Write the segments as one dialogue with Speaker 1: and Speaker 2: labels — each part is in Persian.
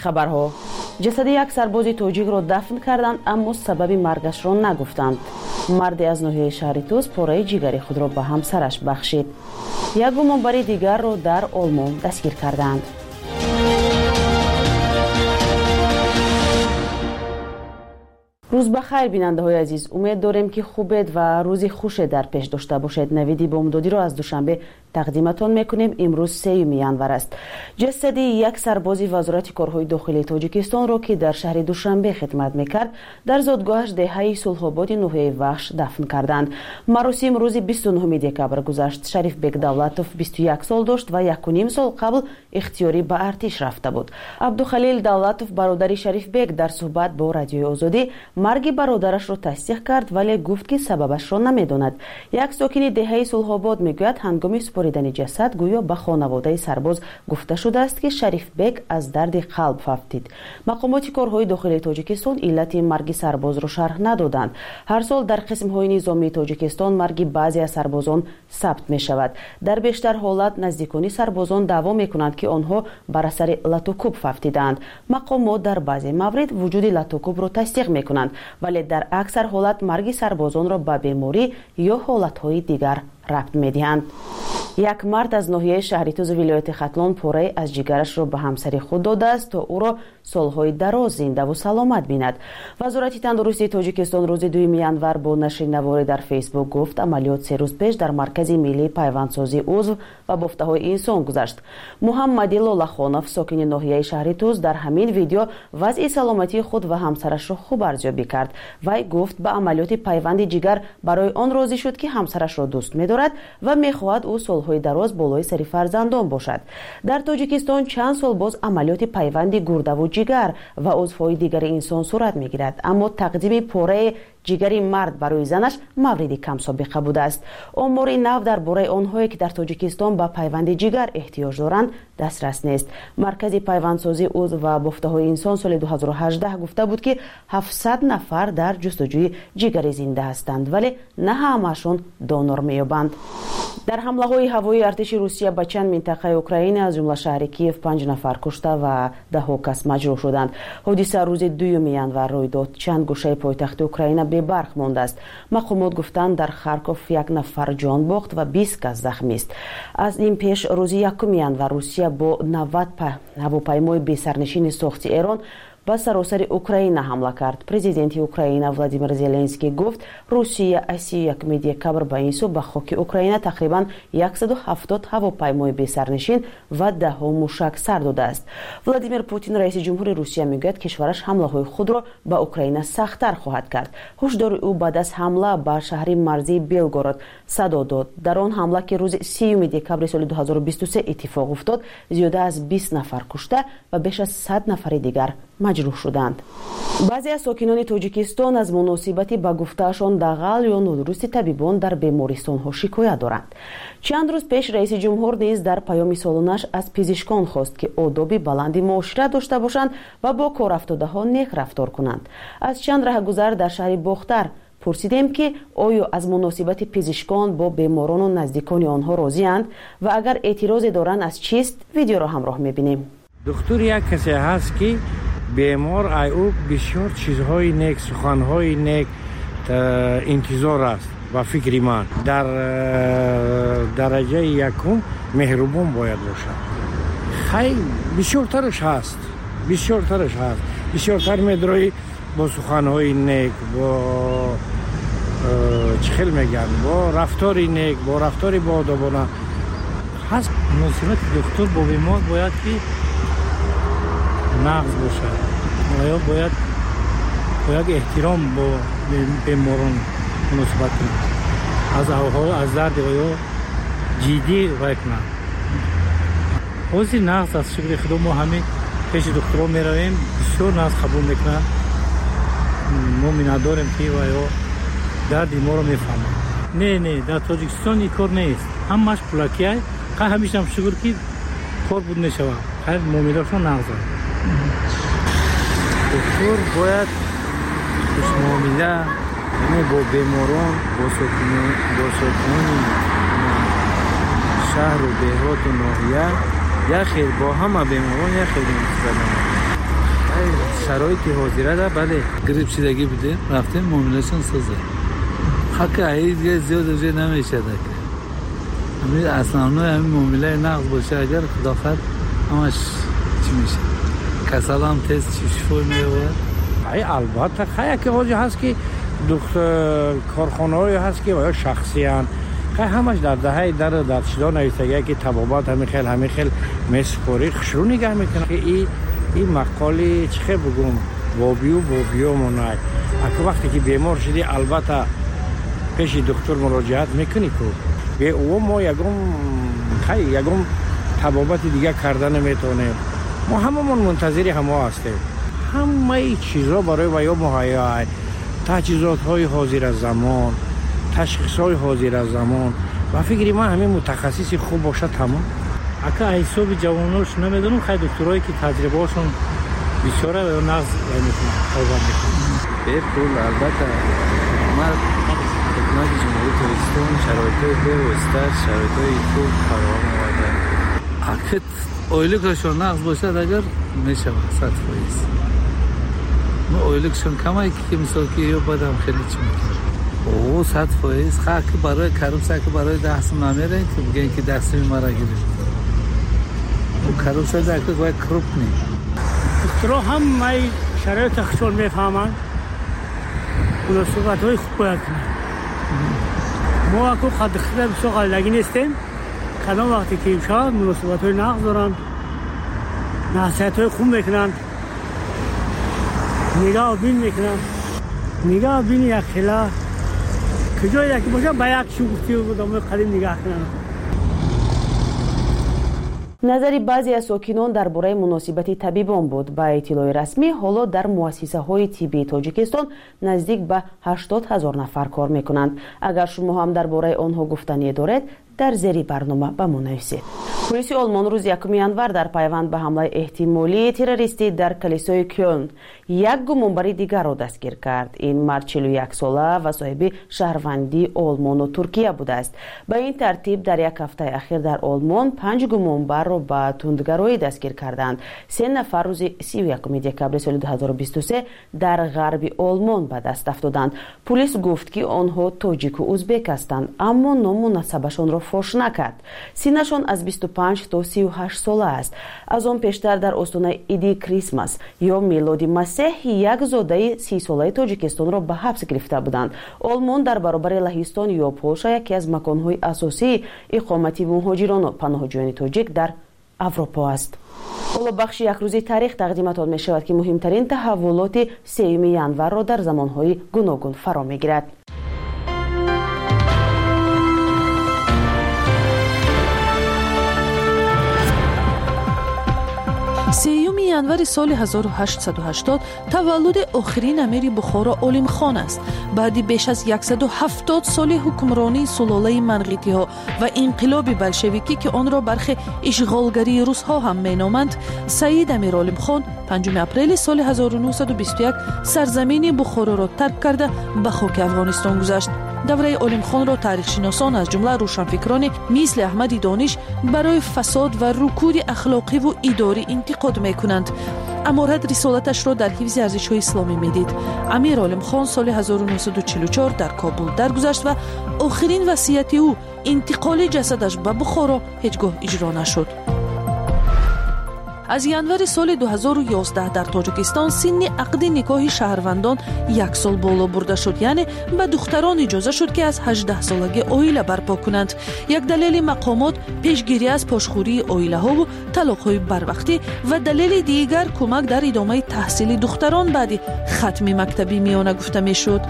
Speaker 1: خبرها: جسد یک سرباز تاجیک را دفن کردند اما سبب مرگش را نگفتند. مردی از ناحیه شهر توس پاره جگری خود را به همسرش بخشید. یک گمانبر دیگر را در آلمان دستگیر کردند. روز بخیر بیننده های عزیز، امید داریم که خوبید و روزی خوش در پیش داشته باشید. نویدی بامدادی را از دوشنبه تقدیمتان میکنیم. امروز 3 ینور است. جسد یک سربازی وزارت کارهای داخلی تاجیکستان را که در شهر دوشنبه خدمت میکرد در زادگاهش دهه صلح‌آباد ناحیه وحش دفن کردند. مراسم روز 29 دکبر گذشت. شریف بک دولتوف 21 سال داشت و 1.5 سال قبل اختیاری به ارتش رفته بود. عبدالخلیل دولتوف برادر شریف بک در صحبت با رادیوی آزادی مرگ برادرش را تصدیق کرد ولی گفت که سببش را نمیداند. یک ساکن دهه صلح‌آباد میگوید هنگام سپردن جسد گویا به خانواده سرباز گفته شده است که شریف بک از درد قلب فوتید. مقامات کارهای داخلی تاجیکستان علت مرگ سرباز را شرح ندادند. هر سال در قسم‌های نظامی تاجیکستان مرگ بعضی از سربازان ثبت می شود. در بیشتر حالات نزدیکان سربازان دعوا میکنند که آنها بر اثر لاتوکوب فوتیدند. مقامات در بعضی موارد وجود لاتوکوب را تصدیق میکنند ولی در اکثر حالات مرگ سربازان را به بیماری یا حالت‌های دیگر ربط می‌دهند. یک مرد از ناحیه شهر توس ولایت ختلان پاره از جگرش را به همسر خود داده است تا او را سالهای دراز زنده و سلامت بیند. وزارت تندرستی تاجیکستان روز 2 ینور با نشر نواری در فیسبوک گفت عملیات 3 روز پیش در مرکز ملی پیوندسازی عضو و بافته‌های انسان گذشت. محمد لالخانов ساکن ناحیه شهر توس در همین ویدیو وضع سلامتی خود و همسرش را خوب ارزیابی کرد. وی گفت به عملیات پیوند جگر برای آن راضی شد که همسرش را دوست می‌دارد و می‌خواهد او سالهای دراز بالای سر فرزندان باشد. در تاجیکستان چند سال باز عملیات پیوند گرده و جگر و عضوهای دیگر انسان صورت می‌گیرد، اما تقدیم پاره جگری مرد برای زنش موردی کم سابقه بوده است. آمار نو درباره آنهایی که در تاجیکستان به پیوند جگر احتیاج دارند دسترس نیست. مرکز پیوندسازی عضو و بافته‌های انسان سال 2018 گفته بود که 700 نفر در جستجوی جگر زنده هستند ولی نه همه‌شان دونور می‌یابند. در حمله‌های هوایی ارتش روسیه به چند منطقه اوکراین از جمله شهر کیف 5 نفر کشته و 10 کس مجروح شدند. حادثه روز 2 ینور روی داد. چند گوشه پایتخت اوکراین به برق مانده است. مقامات گفتند در خارکوف 1 نفر جان باخت و 20 کس زخمی است. از این پیش روز 1 ینور روسیه با 90 هواپیمای بی سرنشین ساخت ایران به سراسر اوکراین حمله کرد. پرزیدنت اوکراین ولادیمیر زلنسکی گفت روسیه از 31 دکبر به این سو به خاک اوکراین تقریبا 170 هواپیمای بی سرنشین و 10 موشک سر داده است. ولادیمیر پوتین رئیس جمهور روسیه میگوید کشورش حمله‌های خود را به اوکراین سخت‌تر خواهد کرد. هشدار او بعد از حمله به شهر مرزی بیلگورود صدا داد. در آن حمله که روز 30 دکبر سال 2023 اتفاق افتاد زیاده از 20 نفر کشته و بیش از 100 نفر دیگر مجروح شدند. بعضی از ساکنان تاجیکستان از مناسبت به گفتهشان دغل یا نادرستی طبیبان در بیمارستان‌ها شکایت دارند. چند روز پیش رئیس جمهور نیز در پیام سالانش از پزشکان خواست که آداب بلند معاشرت داشته باشند و با کارافتاده‌ها نیک رفتار کنند. از چند راهگذر در شهر باختر پرسیدیم که آیا از مناسبت پزشکان با بیماران و نزدیکان آنها راضی‌اند و اگر اعتراضی دارند از چیست؟ ویدیو را همراه می‌بینیم.
Speaker 2: دکتر یک کسی هست که بیمار او بسیار چیزهای نیک، سخنهای نیک انتظار است و فکری من در درجه یکم مهربان باید باشد. خیلی بسیارترش هست، بسیارتر میدروی با سخنهای نیک، با چخل میگن، با رفتاری نیک، با رفتاری با آدابانه هست.
Speaker 3: مناسبت دکتر با بیمار باید که نقض باشد. باید احترام با بیماران مناسبت کنند. از درد یا جدی رای کنند. حاضر نقض از شکل خدا ما همه پیش دکترها می رویم، بسیار نقض قبول میکنند. ما مینداریم که درد ما رو میفهمند. نه در تاجیکستان این کار نیست. همش پولاکیه. همیشه هم شکر که کار بود نشود. خیلی معامله‌شون نقض است.
Speaker 4: دکتر باید خوشمعامله با بیماران، با ساکنان شهر و دهات و ناحیه یا خیر با همه بیماران یا خیر شرایط حاضره ده بله گریپ شدگی بوده رفتیم معاملهشون سازه حق عید زیاد وجه نمیشه ده همین اصلا همین معامله نقض باشه اگر خداخت همش چی میشه کسال هم تست شفای میواد
Speaker 2: البته خیلی که واجه هست که دختر کارخانه های هست که باید شخصی هست خیلی همش در دهه در شدا نویسته که طبابات همین خیلی مسپوری خشرو نگه میکنه که این مقالی چه خیلی بگم بابیو مونای اگه وقتی که بیمار شدی البته پیش دکتر مراجعت میکنی که به او ما یکم طبابت دیگه کردن نمیتونه ما هممون منتظری همه هستیم همه چیزا برای ویا مهیا تجهیزات های حاضر از زمان تشخیص های حاضر از زمان و فکری من همین متخصصی خوب باشه تمام
Speaker 3: اگه حساب جواناش نمیدونم خیلی دکترایی که تجربه هاشون بیچاره و نقض میکنن قربان میکنن
Speaker 4: به پول البته ما حکومت جمهوری ترکستان شرایط بهتر شرایط خوب فراهم آورده اگه اویلکشون نقض باشه اگر میشه 100%. ما اویلکشون کمایی که مثال که یا بدم خیلی چی میکنه او 100% خاک برای کروسا که برای دست نمیره که بگن که دست مرا گیره او کروسا که باید کروپ نی
Speaker 3: دکترها هم مای شرایط خشون میفهمن مناسبت های خوب باید کنن ما اکو خود بسیار لگی نیستیم کدام وقتی که امشاد مناسبت های نقض دارن نصیحت های خوب میکنن نگاه بین میکنن نگاه بین یک خلا کجا یکی باشه با یک شوختی و دامه قدیم نگاه کنن
Speaker 1: назари баъзе аз сокинон дар бораи муносибати табибон буд. ба иттилои расмӣ ҳоло дар муассисаҳои тиббии тоҷикистон наздик ба 80 000 нафар кор мекунанд. агар шумо ҳам дар бораи онҳо гуфтание доред дар зери барнома ба мо нависед. полиси олмон рӯзи 1 январ дар пайванд ба ҳамлаи эҳтимолии террористӣ дар калисои кёлн як гумонбари дигарро дастгир кард. ин мард 41 сола ва соҳиби шаҳрвандии олмону туркия будааст. ба ин тартиб дар як ҳафтаи ахир дар олмон 5 гумонбарро ба тундгароӣ дастгир карданд. 3 нафар рӯзи 31 декабри соли 2023 дар ғарби олмон ба даст афтоданд. полис гуфт ки онҳо тоҷику узбек ҳастанд, аммо ному насабашонро фош накард. синашон аз 25 то 38 сола аст. аз он пештар дар остонаи иди крисмас ё милоди масеҳ як зодаи 30 солаи тоҷикистонро ба ҳабс гирифта буданд. олмон дар баробари лаҳистон ё полша яке аз маконҳои асосии иқомати муҳоҷирону паноҳҷӯёни тоҷик дар авропо аст. ҳоло бахши якрӯзи таърих тақдиматон мешавад ки муҳимтарин таҳаввулоти 3 январро дар замонҳои гуногун фаро мегирад.
Speaker 5: سیوم январи соли 1880 таваллуди охирин амири Бухоро Олимхон аст. баъди беш аз 170 соли ҳукмронии сулолаи манғитиҳо ва инқилоби болшевикӣ ки онро бархи ишғолгарии русҳо ҳам меноманд, Саид Амир Олимхон 5 апрели соли 1921 сарзамини Бухороро тарк карда ба хоки Афғонистон гузашт. давраи Олимхонро таърихшиносон аз ҷумла рӯшанфикрони мисли Аҳмади Дониш барои фасод ва рукуди ахлоқиву идорӣ интиқод мекунанд. аморат рисолаташро дар ҳифзи арзишҳои исломӣ медид. Амир Олимхон соли 1944 дар Кобул даргузашт ва охирин васияти ӯ интиқоли ҷасадаш ба Бухоро ҳеҷ гоҳ иҷро нашуд. аз январи соли 2011 дар тоҷикистон синни ақди никоҳи шаҳрвандон 1 сол боло бурда шуд, яъне ба духтарон иҷоза шуд ки аз 18 солагӣ оила барпо кунанд. як далели мақомот пешгирӣ аз пошхӯрии оилаҳову талоқҳои барвақтӣ ва далели дигар кӯмак дар идомаи таҳсили духтарон баъди хатми мактаби миёна гуфта мешуд.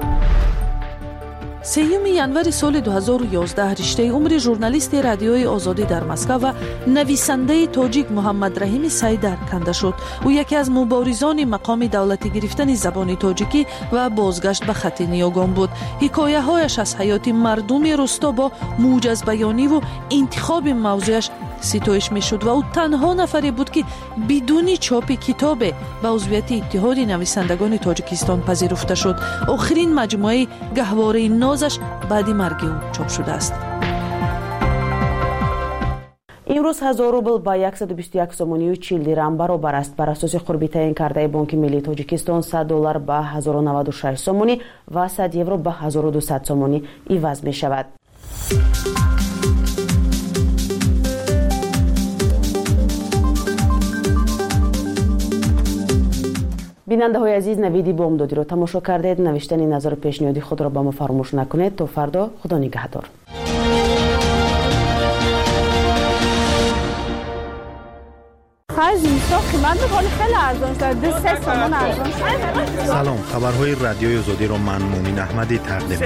Speaker 5: 3 январи соли 2011 риштаи умри журналисти радиои озодӣ дар Москва ва нависандаи тоҷик Муҳаммад Раҳими Сайдар канда шуд. ӯ яке аз муборизони мақоми давлатӣ гирифтани забони тоҷикӣ ва бозгашт ба хати Ниёгон буд. ҳикояҳояш аз ҳаёти мардуми рӯсто бо мӯҷазбаёниву интихоби мавзӯяш ситоиш мешуд ва ӯ танҳо нафаре буд ки бидуни чопи китобе ба узвияти иттиҳоди нависандагони Тоҷикистон пазируфта шуд. охирин маҷмӯаи гаҳвораи нозаш баъди марги ӯ чоп шудааст.
Speaker 1: امروز 1000 روبل با 121 سومونی و 40 درهم برابر است. بر اساس قربی تعیین کرده بانک ملی تاجیکستان 100 دلار با 1096 سومونی و 100 یورو با 1200 سومونی عوض می شود. بیننده های عزیز، نویدی بامدادی رو تماشا کردید. نوشتن نظر و پیشنهادی خود را با ما فراموش نکنید. تا فردا، خدا نگهدار.
Speaker 6: سلام، خبرهای رادیوی آزادی رو من مومن احمدی تقدیم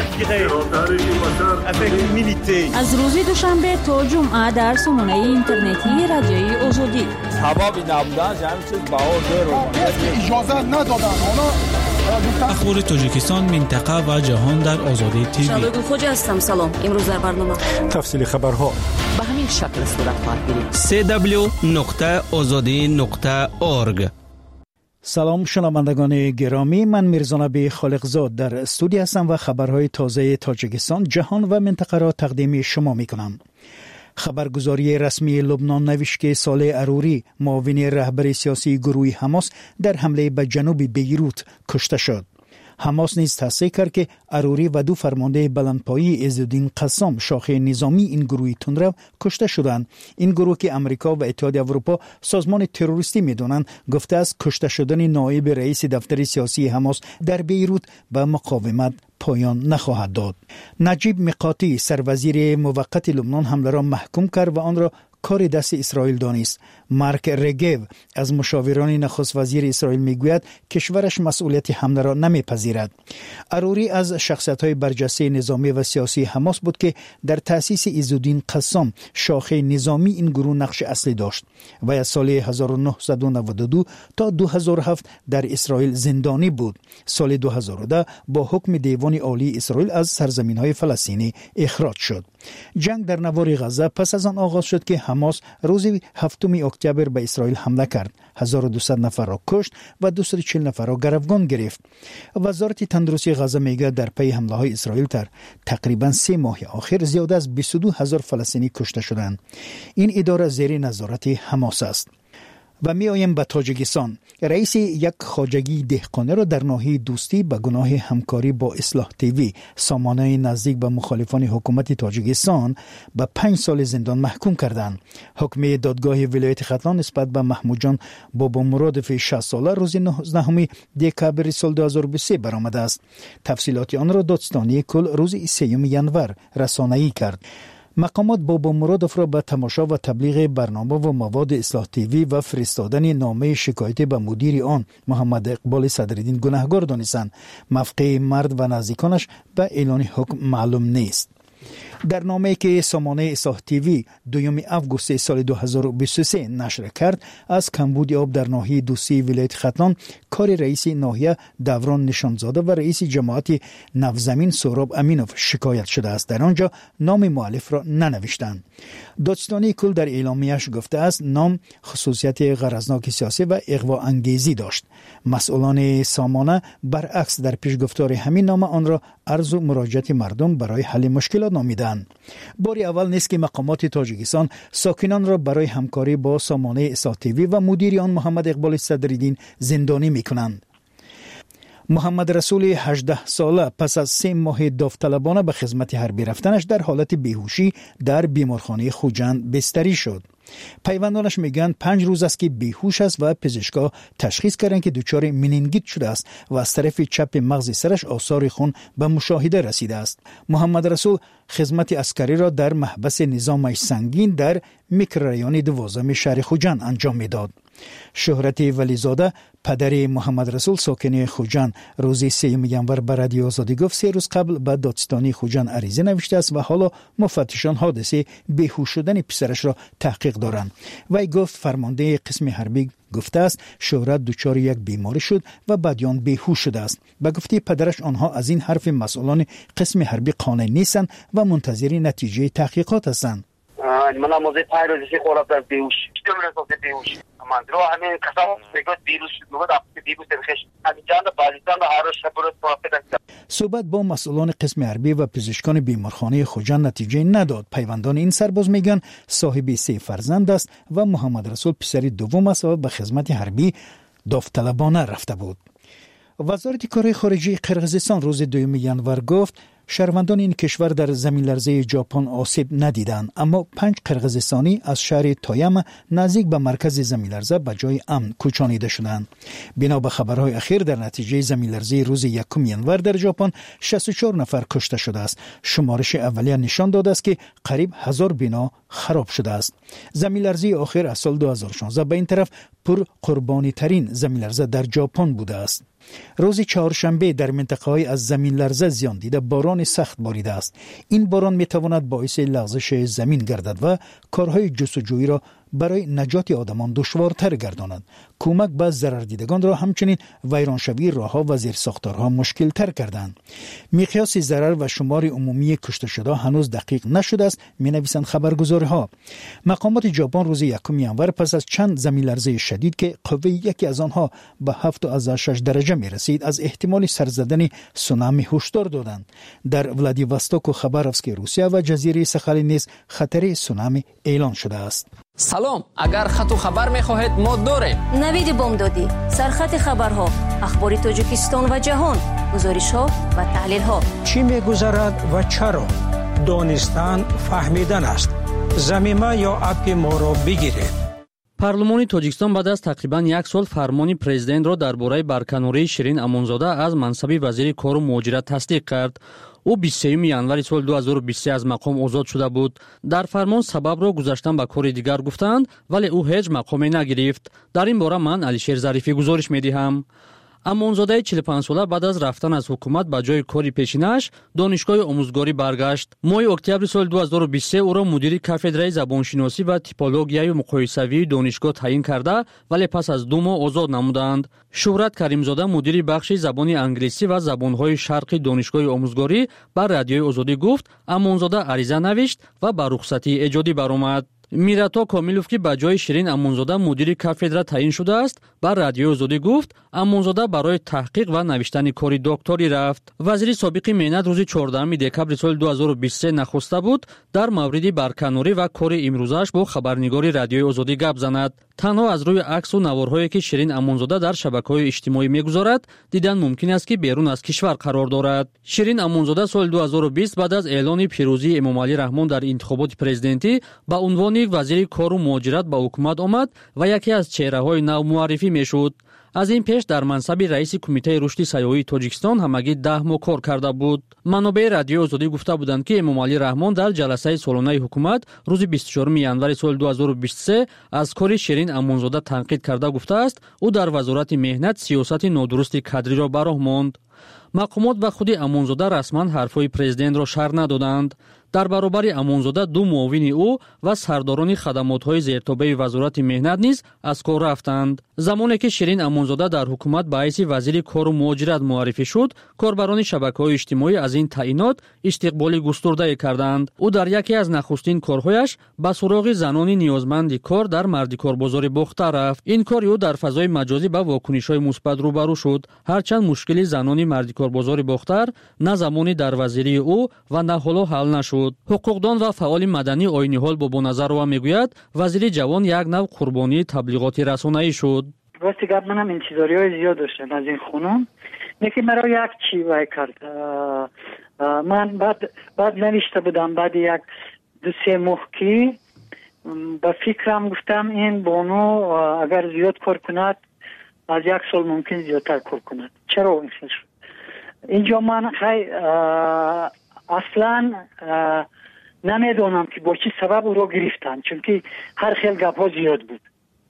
Speaker 6: می‌کنم.
Speaker 7: از روز دوشنبه تا جمعه در سامانه اینترنتی رادیوی آزادی.
Speaker 8: سبب نبودن همین چیز اجازه ندادن.
Speaker 9: اخبار تاجیکستان، منطقه و جهان در آزادی تیوی.
Speaker 7: شبگون خوجا هستم. سلام. امروز در برنامه
Speaker 6: تفصیل خبرها
Speaker 7: به همین شکل صورت خواهد گرفت.
Speaker 9: www.azadi.org.
Speaker 10: سلام شنوندگان گرامی، من میرزا نبی خالقزاد در استودیو هستم و خبرهای تازه تاجیکستان، جهان و منطقه را تقدیم شما میکنم. خبرگزاری رسمی لبنان نوشت که صالح اروری، معاون رهبر سیاسی گروه حماس، در حمله به جنوب بیروت کشته شد. حماس نیز تصدیق کرد که اروری و دو فرمانده بلندپایه عزالدین قسام، شاخه نظامی این گروه تندرو، کشته شدند. این گروه که امریکا و اتحادیه اروپا سازمان تروریستی می‌دانند، گفته است کشته شدن نایب رئیس دفتر سیاسی حماس در بیروت به مقاومت پایان نخواهد داد. نجیب میقاتی، سروزیر موقت لبنان، حمله را محکوم کرد و آن را کار دست اسرائیل دانست. مارک رگو از مشاوران نخست وزیر اسرائیل میگوید کشورش مسئولیت حمله را نمیپذیرد. اروری از شخصیت‌های برجسته نظامی و سیاسی حماس بود که در تأسیس عزالدین قسام، شاخه نظامی این گروه، نقش اصلی داشت و از سال 1992 تا 2007 در اسرائیل زندانی بود. سال 2010 با حکم دیوان عالی اسرائیل از سرزمین‌های فلسطینی اخراج شد. جنگ در نوار غزه پس از آن آغاز شد که حماس روز 7 اکتبر به اسرائیل حمله کرد. 1200 نفر را کشت و 240 نفر را گروگان گرفت. وزارت تندرستی غزه میگه در پی حمله های اسرائیل تقریبا 3 ماه آخر زیاده از 22,000 فلسطینی کشته شدند. این اداره زیر نظارت حماس است. و می آیم به تاجیکستان. رئیس یک خواجگی دهقانه را در ناحیه دوستی به گناه همکاری با اصلاح تیوی، سامانه نزدیک به مخالفان حکومت تاجیکستان، به 5 سال زندان محکوم کردند. حکم دادگاه ولایت ختلان نسبت به محمود جان بابا مرادف 60 ساله روز 19 دکبر سال 2023 برآمده است. تفصیلات آن را دادستانی کل روز 3 ژانویه رسانه‌ای کرد. مقامات بابا مرادف را به تماشا و تبلیغ برنامه و مواد اصلاح تیوی و فرستادن نامه شکایت به مدیر آن محمد اقبال صدرالدین گناهکار دانستند. موقع مرد و نزدیکانش به اعلان حکم معلوم نیست. در نامه‌ای که سامانه اصلاح تیوی 2 آگوست سال 2023 نشر کرد، از کمبود آب در ناحیه دوستی ولایت ختلان کار رئیس ناحیه دوران نشانزاده و رئیس جماعت نوزمین سهراب امینوف شکایت شده است. در آنجا نام مؤلف را ننوشتند. دادستانی کل در اعلامیه‌اش گفته است نام خصوصیت غرضناک سیاسی و اغوا انگیزی داشت. مسئولان سامانه برعکس در پیشگفتار همین نامه آن را عرض و مراجعت مردم برای حل مشکلات نامیدند. باری اول نیست که مقامات تاجیکستان ساکنان را برای همکاری با سامانه اصلاح تیوی و مدیر آن محمد اقبال صدرالدین زندانی می‌کنند. محمد رسول 18 ساله پس از 3 ماه داوطلبانه به خدمت حربی رفتنش در حالت بیهوشی در بیمارخانه خوجند بستری شد. پیوندانش میگن 5 روز است که بیهوش است و پزشکا تشخیص کردند که دچار منینگیت شده است و از طرف چپ مغز سرش آثار خون به مشاهده رسیده است. محمد رسول خدمت عسکری را در محبس نظام سنگین در میکرورایون 12 شهر خوجند انجام میداد. شهرت ولیزاده، پدر محمد رسول ساکن خوجند، روز 3 ژانویه به رادیو آزادی گفت 3 روز قبل به دادستانی خوجند عریضه نوشته است و حالا مفتشان حادثه بیهوش شدن پسرش را تحقیق دارند. وی گفت فرمانده قسم حربی گفته است شهرت دچار یک بیماری شد و بعدیان بیهوش شده است. به گفته پدرش آنها از این حرف مسئولان قسم حربی قانع نیستند و منتظر نتیجه تحقیقات هستند.
Speaker 11: من موزه پایروزی خورد در بیهوش بیهوش من رو همین کسان میگه ویروس میگه ویروس بخش همین جان بالیدان هر شب رو
Speaker 10: صحبت با مسئولان قسم حربی و پزشکان بیمارخانه خوجند نتیجه نداد. پیوندان این سرباز میگن صاحب 3 فرزند است و محمد رسول پسر دوم است و به خدمت حربی داوطلبانه رفته بود. وزارت کار خارجه قرقیزستان روز 2 ینور گفت شهروندان این کشور در زمین لرزه ژاپن آسیب ندیدند، اما 5 قرقیزستانی از شهر تایم نزدیک به مرکز زمین لرزه به جای امن کوچانیده شدند. بنا به خبرهای اخیر در نتیجه زمین لرزه روز 1 ینور در ژاپن 64 نفر کشته شده است. شمارش اولیه نشان داده است که قریب 1000 بنا خراب شده است. زمین لرزه آخر از سال 2016 به این طرف پر قربانی ترین زمین لرزه در ژاپن بوده است. روز چهارشنبه در منطقه‌های از زمین لرزه زیان دیده باران سخت باریده است. این باران می‌تواند باعث لغزش زمین گردد و کارهای جستجویی را برای نجات آدمان دشوارتر گرداند. کمک به ضرردیدگان را همچنین ویرانشوی راه‌ها و زیرساختارها مشکل‌تر کردند. مقیاس ضرر و شمار عمومی کشته شده هنوز دقیق نشده است، می‌نویسند خبرگزاری‌ها. مقامات ژاپن روز 1 ینور پس از چند زمین لرزه شدید که قوه یکی از آنها به 7.6 درجه می‌رسید از احتمال سر زدن سونامی هشدار دادند. در ولادیواستوک و خباروفسک روسیه و جزیره ساخالین نیز خطر سونامی اعلان شده است.
Speaker 12: سلام، اگر خط و خبر می‌خواهید ما داریم.
Speaker 13: نوید بامدادی، سرخط خبرها، اخبار تاجیکستان و جهان، گزارش‌ها و تحلیل‌ها.
Speaker 14: چی می‌گذرد و چرا؟ دانستن فهمیدن است. ضمیمه یا اپ ما را بگیرید.
Speaker 15: پارلمانی تاجیکستان بعد از تقریباً 1 سال فرمانی پرزیدنت را درباره برکناری شیرین امونزاده از منصب وزیر کار و مهاجرت تصدیق کرد. او 23 январи سال 2023 از مقام آزاد شده بود. در فرمان سبب را گذاشتن به کار دیگر گفتند، ولی او هیچ مقامی نگرفت. در این باره من علیشیر ظریفی گزارش می‌دهم. امونزاده 45 ساله بعد از رفتن از حکومت به جای کاری پیشینش دانشگاه آموزگاری برگشت. ماه اکتبر سال 2023 او را مدیر کافدرای زبانشناسی و تیپولوژیای مقایسوی دانشگاه تعیین کرده، ولی پس از 2 ماه آزاد نمودند. شهرت کریمزاده مدیر بخش زبان انگلیسی و زبانهای شرقی دانشگاه آموزگاری بر رادیوی آزادی گفت امونزاده عریضه نوشت و به رخصتی ایجادی برآمد. میراتا کاملوف که به جای شیرین امونزاده مدیر کافدرا تعیین شده است بر رادیوی آزادی گفت امونزاده برای تحقیق و نوشتن کاری دکتری رفت. وزیر سابق مهنت روز 14 دکبر سال 2023 نخسته بود در مورد برکناری و کار امروزش با خبرنگاری رادیوی آزادی گپ زند. تنها از روی عکس و نوارهایی که شیرین امونزاده در شبکه‌های اجتماعی می‌گذارد دیدن ممکن است که بیرون از کشور قرار دارد. شیرین امونزاده سال 2020 بعد از اعلان پیروزی امامعلی رحمان در انتخابات پرزیدنتی به عنوان وزیر کار و مهاجرت به حکومت آمد و یکی از چهره‌های نو معرفی می‌شد. از این پیش در منصب رئیس کمیته رشد سیاحی تاجیکستان همگی 10 ماه کار کرده بود. منابع رادیو آزادی گفته بودند که امامعلی رحمان در جلسه سالانه حکومت روز 24 ینوار سال 2023 از کار شیرین امونزاده تنقید کرده گفته است او در وزارت مهنت سیاست نادرست کادری را به راه ماند. مقامات و خود امونزاده رسما حرفهای پرزیدنت را شرح ندادند. در برابر امونزاده 2 معاون او و سرداران خدمات‌های زیرتابع وزارت مهنت نیز از کار رفتند. زمانی که شیرین امونزاده در حکومت به حیث وزیر کار و مهاجرت معرفی شد، کاربران شبکه‌های اجتماعی از این تعیینات استقبال گسترده کردند. او در یکی از نخستین کارهایش به سراغ زنان نیازمند کار در مردکار بازار باختر رفت. این کار او در فضای مجازی با واکنش‌های مثبت روبرو شد، هرچند مشکل زنان مردکار بازار باختر نه زمانی در وزیری او و نه حالا حل نشد. حقوقدان و فعال مدنی آیینی حال بابا نظرова میگوید وزیر جوان یک نوع قربانی تبلیغات رسانه‌ای شد.
Speaker 16: وقتی گپ منم انتظاری‌های زیاد داشتم از این خانم، یکی مرا یک چی وای کرد. من بعد نوشته بودم بعد 1-2 ماه که با فکرم گفتم این بانو اگر زیاد کار کند از 1 سال ممکن زیادتر کار کند. چرا این شد؟ اینجا من اصلا نمیدونم که با چه سبب او را گرفتن، چون که هر خیل گپ ها زیاد بود.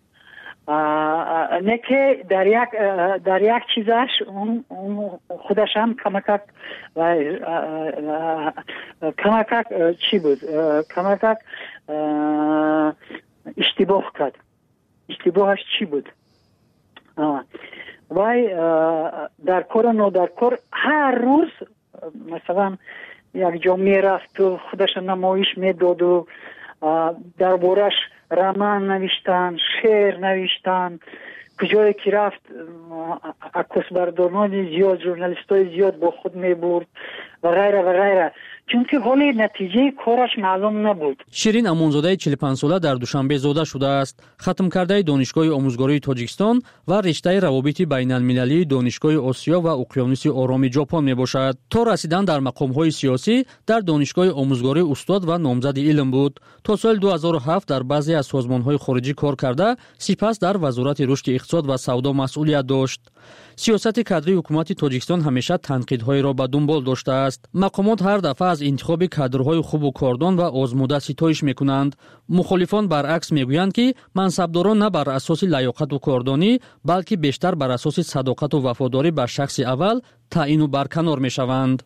Speaker 16: نه که در یک چیزش اون خودش هم کمکک چی بود؟ کمکک اشتباه کرد. اشتباهش چی بود؟ وای در کار و نو در کار هر روز مثلا یک جا میرفت و خودش نمایش میداد و در بورش رمان نوشتن، شعر نوشتن، کجایی که رفت عکسبرداران زیاد، ژورنالیستای زیاد با خود میبرد و غیره و غیره، چون که حالی نتیجه کارش معلوم نبود.
Speaker 15: شیرین امونزاده 45 ساله در دوشنبه زاده شده است. ختم کرده دانشگاه آموزگاری تاجیکستان و رشته روابط بین المللی دانشگاه آسیا و اقیانوس آرام ژاپن میباشد. تا رسیدن در مقام‌های سیاسی در دانشگاه آموزگاری استاد و نامزد علم بود. تا سال 2007 در بعضی از سازمان‌های خارجی کار کرده، سپس در وزارت رشد اقتصاد و سودا مسئولیت داشت. سیاست کادری حکومت تاجیکستان همیشه تنقیدهای را به دنبال داشته است. مقامات هر دفعه از انتخاب کادرهای خوب و کاردان و آزموده ستایش میکنند. مخالفان برعکس میگویند که منصبداران نه بر اساس لیاقت و کاردانی بلکه بیشتر بر اساس صداقت و وفاداری بر شخص اول تعیین و برکنار میشوند.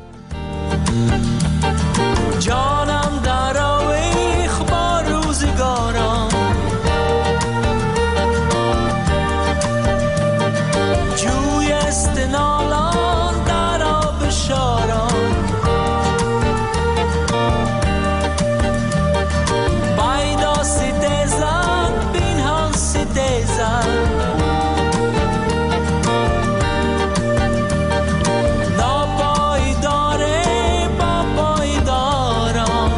Speaker 17: جانم در آویخ با روزگارم، جوی استنالان در آب شاران، بایدا ستیزن بینهان ستیزن، ناپایداره با پایداران،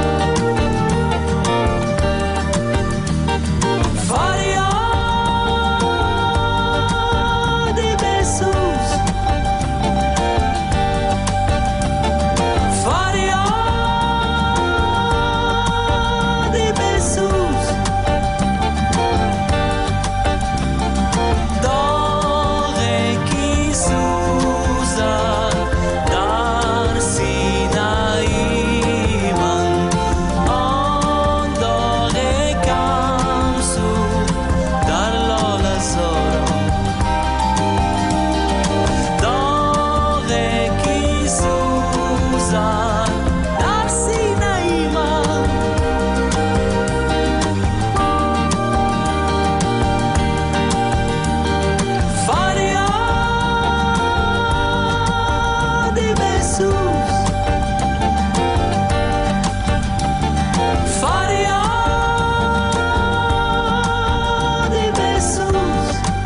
Speaker 17: فریادی بسوز، فریادی بسوز، داغی کی سوزد در سینه من، آن داغ کم سوز در لاله زارم، داغی کی سوزد در سینه من. فریادی بسوز، فریادی بسوز،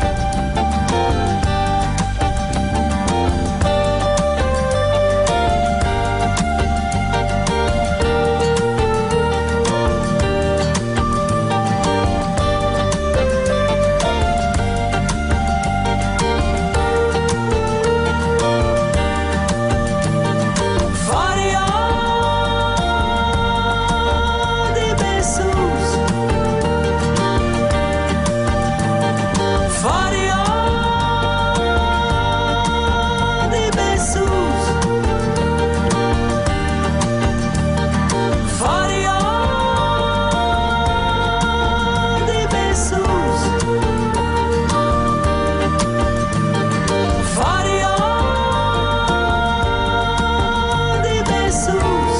Speaker 17: فریادی بسوز، فریادی بسوز، فریادی بسوز، فریادی بسوز.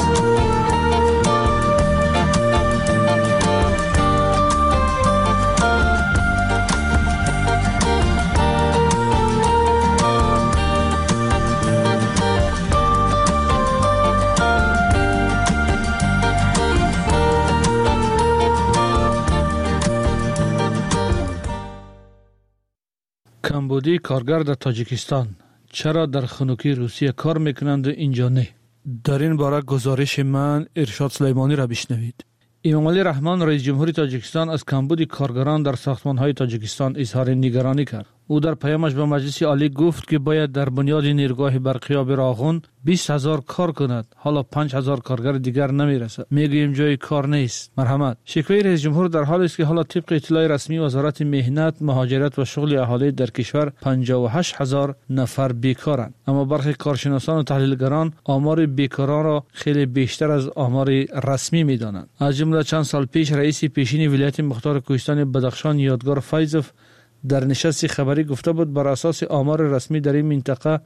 Speaker 4: کمبودی کارگر در تاجیکستان چرا در خنوکی روسیه کار میکنند و اینجا نه؟ در این باره گزارش من ارشاد سلیمانی را بشنوید. امامعلی رحمان رئیس جمهوری تاجیکستان از کمبود کارگران در ساختمان‌های تاجیکستان اظهار نگرانی کرد. او در پیامش به مجلس عالی گفت که باید در بنیاد نیروگاه برقیاب راغون 20,000 کار کند. حالا 5,000 کارگر دیگر نمیرسد. میگوییم جای کار نیست. مرحمت. شکوه رئیس جمهور در حالی است که حالا طبق اطلاع رسمی وزارت مهنت، مهاجرت و شغل اهالی در کشور 58,000 نفر بیکارند. اما برخی کارشناسان و تحلیلگران آمار بیکاران را خیلی بیشتر از آمار رسمی می‌دانند. از جمله چند سال پیش رئیس پیشین ولایت مختار کوهستان بدخشان یادگار فیضوف در نشست خبری گفته بود بر اساس آمار رسمی در این منطقه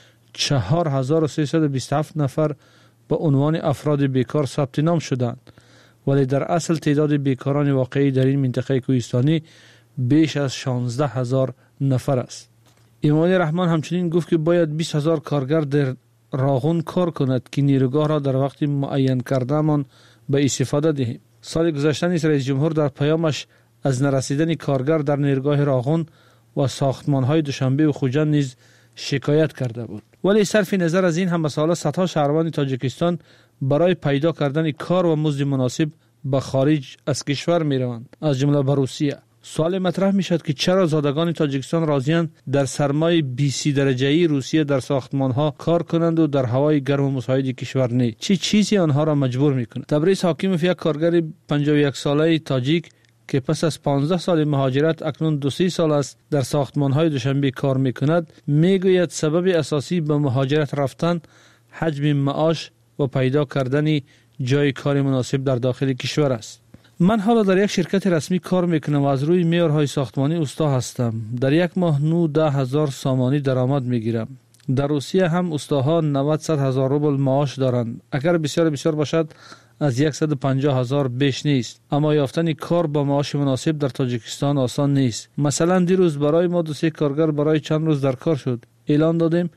Speaker 4: 4327 نفر به عنوان افراد بیکار ثبت نام شدند، ولی در اصل تعداد بیکاران واقعی در این منطقه کوهستانی بیش از 16,000 نفر است. امامعلی رحمان همچنین گفت که باید 20,000 کارگر در راغون کار کند که نیروگاه را در وقت معین کردهمان به استفاده دهیم. سال گذشته نیز رئیس جمهور در پیامش
Speaker 18: از نرسیدن کارگر در نیرگاه راغون و ساختمان‌های دوشنبه و خوجند نیز شکایت کرده بود. ولی صرف نظر از این هم مسائل صدها شهروند تاجیکستان برای پیدا کردن کار و مزد مناسب به خارج از کشور میروند، از جمله به روسیه. سوال مطرح می شد که چرا زادگان تاجیکستان راضی‌اند در سرمای 20 درجه‌ای روسیه در ساختمان‌ها کار کنند و در هوای گرم و مساعد کشور نه؟ چه چیزی آنها را مجبور می‌کند؟ تبریز حاکموف، یک کارگر 51 ساله تاجیک که پس از 15 سال مهاجرت اکنون 2-3 سال است در ساختمان‌های دوشنبه کار می‌کند، میگوید سبب اساسی به مهاجرت رفتن حجم معاش و پیدا کردن جای کار مناسب در داخل کشور است. من حالا در یک شرکت رسمی کار میکنم و از روی معیارهای ساختمانی استا هستم. در یک ماه 9-10 هزار سامانی درآمد میگیرم. در روسیه هم استاها 90-100 هزار روبل معاش دارند. اگر بسیار باشد از 150 هزار بیش نیست. اما یافتن کار با معاش مناسب در تاجیکستان آسان نیست. مثلا دیروز برای ما 2-3 کارگر برای چند روز در کار شد. اعلان دادیم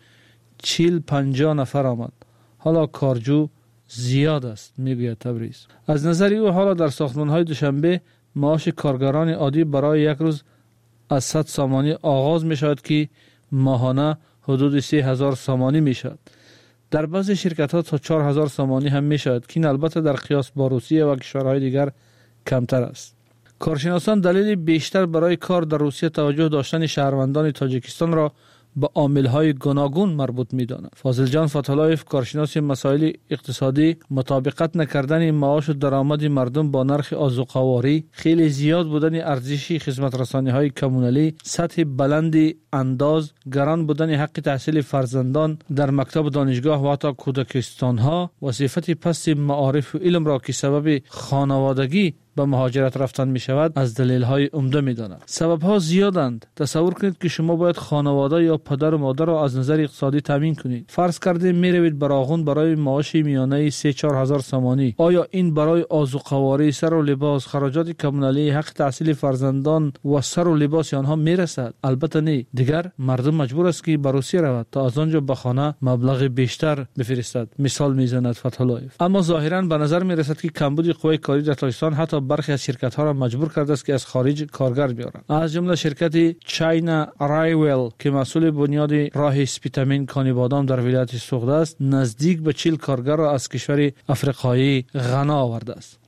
Speaker 18: 40-50 نفر آمد. حالا کارجو زیاد است، میگوید تبریز. از نظر او حالا در ساختمان‌های دوشنبه معاش کارگران عادی برای یک روز از 100 سامانی آغاز می شود که ماهانه حدود 3000 سامانی می شود. در بعضی شرکت‌ها تا 4000 سامانی هم می شود که البته در قیاس با روسیه و کشورهای دیگر کمتر است. کارشناسان دلیل بیشتر برای کار در روسیه توجه داشتن شهروندان تاجیکستان را با عامل‌های گوناگون مربوط می‌دانند. فاضل جان فتح‌الله‌یف، کارشناس مسائل اقتصادی، مطابقت نکردن معاش و درآمد مردم با نرخ آذوقه‌واری، خیلی زیاد بودن ارزش خدمت‌رسانی‌های کمونالی، سطح بلند انداز، گران بودن حق تحصیل فرزندان در مکتب و دانشگاه و حتی کودکستان‌ها و صفت پست معارف و علم را که سبب خانوادگی به مهاجرت رفتن می شود از دلیل‌های عمده می داند. سبب‌ها زیادند. تصور کنید که شما باید خانواده یا پدر و مادر را از نظر اقتصادی تامین کنید. فرض کردیم می روید براغون برای معاش میانه 3-4 هزار سامانی. آیا این برای آذوقه‌واری، سر و لباس، خراجات کمونالی، حق تحصیل فرزندان و سر و لباس آنها می رسد؟ البته نه. دیگر مردم مجبور است که به روسیه رود تا از آنجا به خانه مبلغ بیشتر بفرستد. مثال میزند فتح‌الله‌یف. اما ظاهراً به نظر می رسد که کمبود قوای کاری در تاجیکستان حتی برخی از شرکت‌ها را مجبور کرده است که از خارج کارگر بیارند. از جمله شرکت چاینا رایول که مسئول بنیاد راه اسپیتامین کانی بادام در ولایت سوغد است، نزدیک به 40 کارگر را از کشور افریقایی غنا آورده است.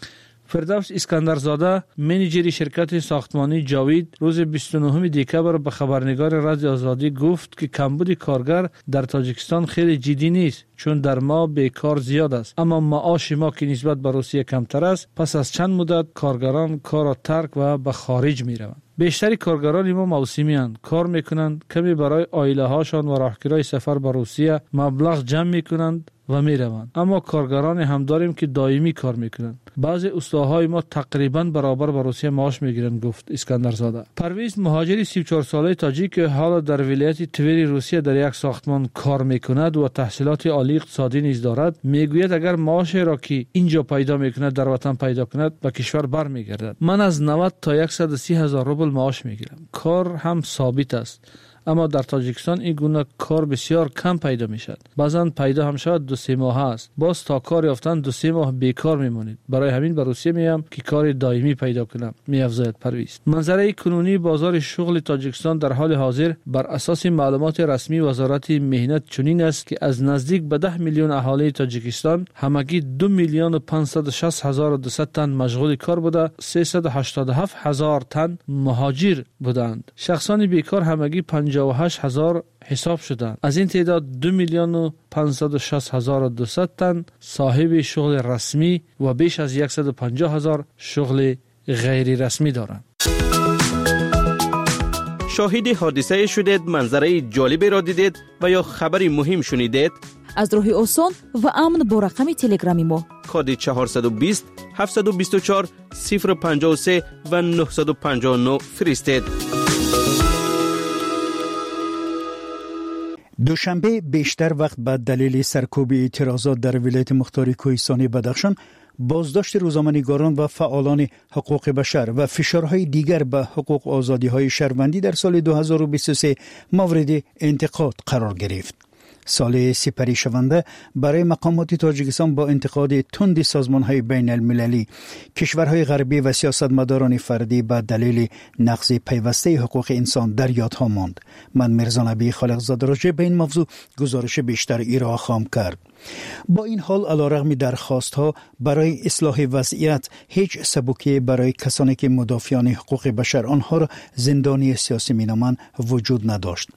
Speaker 18: فردوس اسکندرزاده، منیجر شرکت ساختمانی جاوید، روز 29 دکبر به خبرنگار رادیو آزادی گفت که کمبود کارگر در تاجیکستان خیلی جدی نیست، چون در ما بیکار زیاد است، اما معاش ما که نسبت به روسیه کمتر است. پس از چند مدت کارگران کار را ترک و به خارج می روند. بیشتری کارگران ما موسمی اند، کار میکنند، کمی برای عائله هاشان و راهگیرای سفر به روسیه مبلغ جمع میکنند و میروند. اما کارگران هم داریم که دائمی کار میکنند. بعضی استاهای ما تقریبا برابر با روسیه معاش میگیرند، گفت اسکندرزاده. پرویز، مهاجر 34 ساله تاجیک که حالا در ولایت توری روسیه در یک ساختمان کار میکند و تحصیلات عالی اقتصادی نیز دارد، میگوید اگر معاش را که اینجا پیدا میکند در وطن پیدا کند به کشور برمیگردد. من از 90 تا 130 هزار روبل معاش میگیرم. کار هم ثابت است، اما در تاجیکستان این گونه کار بسیار کم پیدا می شود. بعضا پیدا هم شود 2-3 ماه است. باز تا کار یافتن 2-3 ماه بیکار میمانید. برای همین به روسیه میام که کار دائمی پیدا کنم، میافزاید پرویز. منظره کنونی بازار شغل تاجیکستان در حال حاضر بر اساس معلومات رسمی وزارت مهنت چنین است که از نزدیک به 10 میلیون اهالی تاجیکستان همگی 2,560,200 تن مشغول کار بوده، 387,000 تن مهاجر بودند. شخصان بیکار همگی 58,000 حساب شدند. از این تعداد 2,560,200 تن صاحب شغل رسمی و بیش از 150,000 شغل غیر رسمی دارند.
Speaker 19: شاهد حادثه شدید، منظره جالبی را دیدید و یا خبری مهم شنیدید؟
Speaker 5: از راه آسان و امن با رقم تلگرامی ما
Speaker 19: کد 420 724 053 و 959 فرستید.
Speaker 10: دوشنبه بیشتر وقت بعد دلیل سرکوب اعتراضات در ولایت مختار کوهستانی بدخشان، بازداشت روزنامه‌نگاران و فعالان حقوق بشر و فشارهای دیگر به حقوق و آزادی‌های شهروندی در سال 2023 مورد انتقاد قرار گرفت. سال سپری شونده برای مقامات تاجیکستان با انتقاد تند سازمان‌های بین المللی، کشورهای غربی و سیاستمداران فردی به دلیل نقض پیوسته حقوق انسان در یادها ماند. من میرزا نبی خالقزاده راجع به این موضوع گزارش بیشتر ارائه خواهم کرد. با این حال علیرغم درخواست‌ها برای اصلاح وضعیت، هیچ سبکی برای کسانی که مدافعان حقوق بشر آنها را زندانی سیاسی مینامند وجود نداشت.